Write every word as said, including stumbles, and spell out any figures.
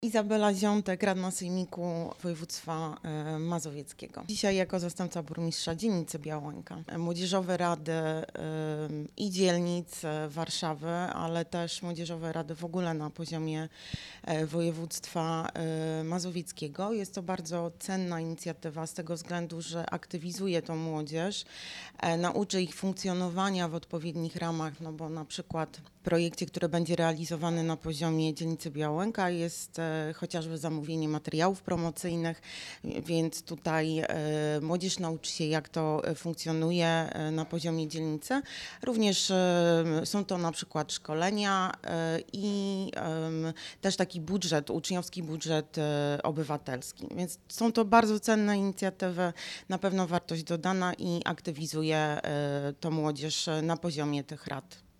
Izabela Ziątek, radna Sejmiku Województwa e, Mazowieckiego. Dzisiaj jako zastępca burmistrza dzielnicy Białęka. Młodzieżowe rady e, i dzielnic e, Warszawy, ale też młodzieżowe rady w ogóle na poziomie e, województwa e, mazowieckiego. Jest to bardzo cenna inicjatywa z tego względu, że aktywizuje tą młodzież, e, nauczy ich funkcjonowania w odpowiednich ramach, no bo na przykład w projekcie, który będzie realizowany na poziomie dzielnicy Białęka jest e, chociażby zamówienie materiałów promocyjnych, więc tutaj e, młodzież nauczy się, jak to funkcjonuje e, na poziomie dzielnicy. Również e, są to na przykład szkolenia e, i e, też taki budżet, uczniowski budżet e, obywatelski. Więc są to bardzo cenne inicjatywy, na pewno wartość dodana i aktywizuje e, to młodzież na poziomie tych rad.